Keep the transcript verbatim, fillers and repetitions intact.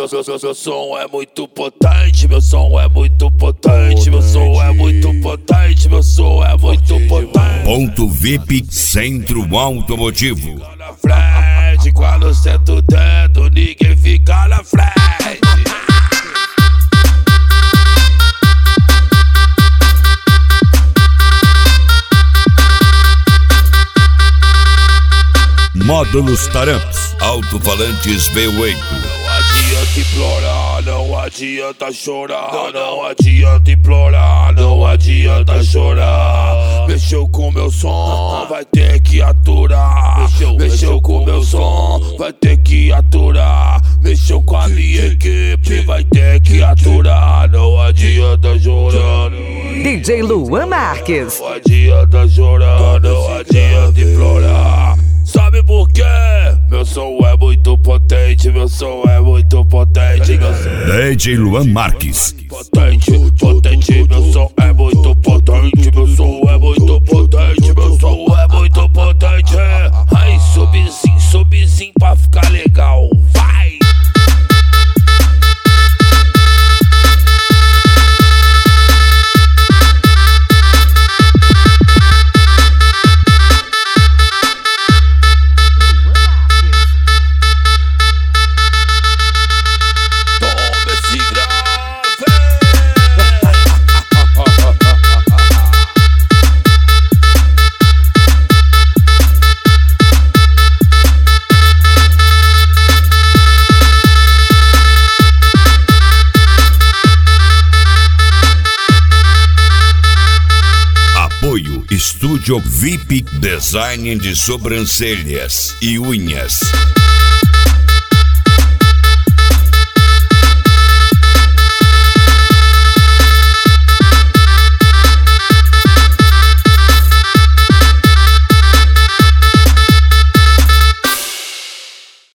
meu, meu, meu, meu som é muito potente, meu som é muito potente, meu som é muito potente, meu som é muito potente. Ponto V I P Centro Automotivo. Na frente, quando senta o dedo, ninguém fica na frente. Módulos Taramps, alto-falantes V oito. Não adianta implorar, não adianta chorar. Não, não adianta implorar, não adianta chorar. Mexeu com meu som, vai ter que aturar. Mexeu, mexeu com meu som, vai ter que aturar. Mexeu com a minha equipe, vai ter que aturar. Não adianta chorar. D J Luan Marques. Não adianta chorar, não adianta implorar. Sabe por quê? Meu som é muito potente, meu som é muito potente. D J Luan Marques. Potente, potente, meu som é muito potente, meu som é muito potente, meu som é muito potente. Aí sobe sim, sobe sim pra ficar legal, vai! Estúdio V I P Design de sobrancelhas e unhas.